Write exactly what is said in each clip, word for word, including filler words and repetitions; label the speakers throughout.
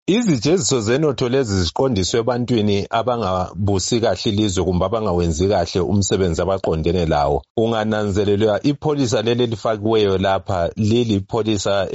Speaker 1: Izijeziso zenotho lezi ziqondiswe ebantwini abangabusi kahle ilizwe kumbe abangawenzi kahle umsebenzi abaqondene lawo. Ungananzelelwa ipholisa leli lifakiweyo lapha lili pholisa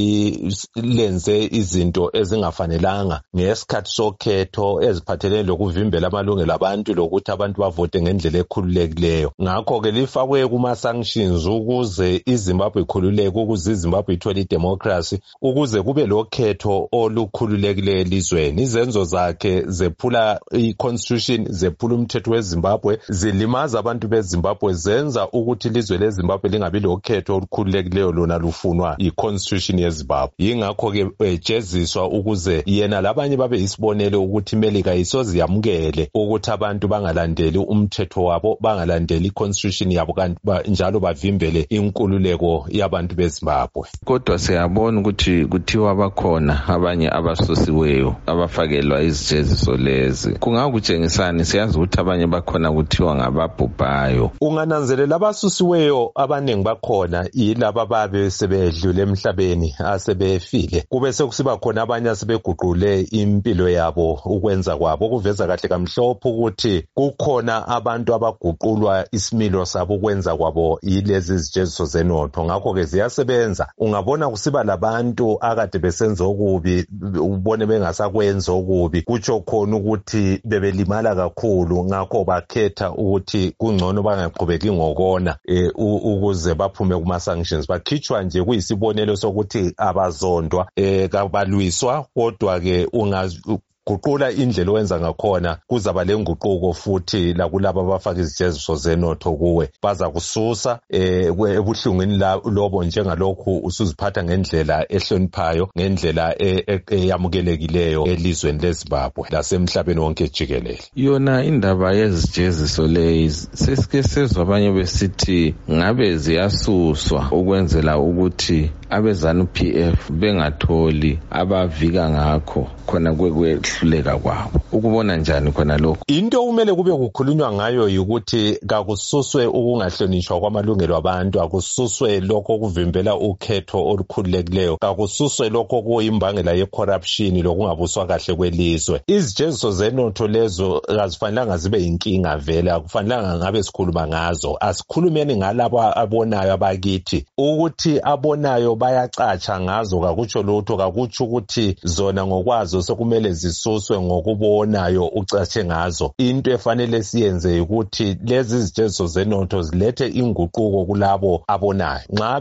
Speaker 1: elilenze izinto ezingafanelanga ngesikhathi sokhetho eziphathelene lokuvimbela amalungelo abantu lokuthi abantu bavote ngendlela ekhululekileyo. Ngakho-ke lifakwe kuma-sanctions ukuze iZimbabwe ikhululeke, ukuze iZimbabwe ithole idemocracy, ukuze kube lokhetho olukhulu elizweni. Izenzo zakhe zephula i-constitution, zephula umthetho weZimbabwe, zilimaza abantu beZimbabwe, zenza ukuthi ilizwe leZimbabwe lingabi lokhetho olukhululekileyo lona lufunwa i-constitution yeZimbabwe. Yingakho-ke ejeziswa ukuze yena labanye babe isibonelo ukuthi iMelika isoze yamukele ukuthi abantu bangalandeli umthetho wabo, bangalandeli i-constitution yabo, kanti njalo bavimbele inkululeko yabantu beZimbabwe.
Speaker 2: Kodwa siyabona ukuthi kuthiwa bakhona abanye abaso siweyo abafakelwa izijeziso lezi. Kungakutshengisani? Siyazi ukuthi abanye bakhona kuthiwa ngababhubhayo.
Speaker 1: Ungananzelela abasusiweyo abaningi bakhona yilaba babe sebedlule emhlabeni asebefile. Kube sekusiba khona abanye asebeguqule impilo yabo ukwenza kwabo, kuveza kahle kamhlophe ukuthi kukhona abantu abaguqulwa isimilo sabo ukwenza kwabo yilezi zijeziso zenotho. Ngakho-ke ziyasebenza. Ungabona kusiba labantu akade besenza okubi ubone bengasakwenza okubi, kutsho khona ukuthi bebelimala kakhulu, ngakho bakhetha ukuthi kungcono bangaqhubeki ngokona e, ukuze baphume kuma-sanctions. Bakhitshwa nje kuyisibonelo sokuthi abazondwa e, kabalwiswa, kodwa-ke ungazi guqula indlela owenza ngakhona kuzaba lenguquko futhi la kulabo abafaka izijeziso zenotho kuwe baza kususa eh ebuhlungwini lobo njengalokhu usuziphatha ngendlela ehloniphayo, ngendlela eyamukelekileyo elizweni leZimbabwe lasemhlabeni wonke jikelele.
Speaker 2: Yona indaba yezijeziso lezi sesike sezwa abanye besithi ngabe ziyasuswa ukwenzela ukuthi abezanu P F bengatholi abavika ngakho khona kwehluleka kwabo. Ukubona njani khona lokho?
Speaker 1: Into kumele kube kukhulunywa ngayo ukuthi kakususwe ukungahlonishwa kwamalungelo abantu, akususwe lokho kuvimbela ukhetho olukhululekileyo, kakususwe lokho kuyimbangela ye-corruption lokungabuswa kahle kwelizwe. Izijeziso zenotho lezo azifanelanga zibe inkinga vele, akufanelanga ngabe sikhuluma ngazo. Asikhulumeni ngalabo abonayo abakithi ukuthi abonayo bayacatsha ngazo, kakutsho lutho, kakutsho ukuthi zona ngokwazo sokumele zisuswe ngokubonayo ucatshe ngazo. Into efanele siyenze ukuthi lezi izijeziso zenotho zilethe inguquko kulabo abonayo. Nxa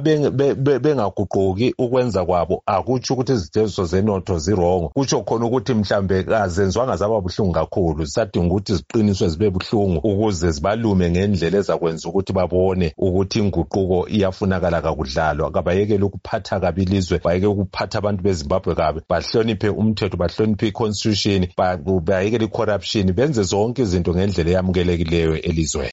Speaker 1: bengaguquki ukwenza kwabo akutsho ukuthi izijeziso zenotho zirongo, kutsho khona ukuthi mhlambe kazenzwanga zaba buhlungu kakhulu, zisadinga ukuthi ziqiniswe zibe buhlungu ukuze zibalume ngendlela ezakwenza ukuthi babone ukuthi inguquko iyafunakala kakudlalwa. Kabayekele ukuphatha kabi ilizwe, bayeke ukuphatha abantu beZimbabwe kabi, bahloniphe umthetho, bahloniphe i-constitution, bayekele i-corruption, benze zonke izinto ngendlela eyamukelekileyo elizweni.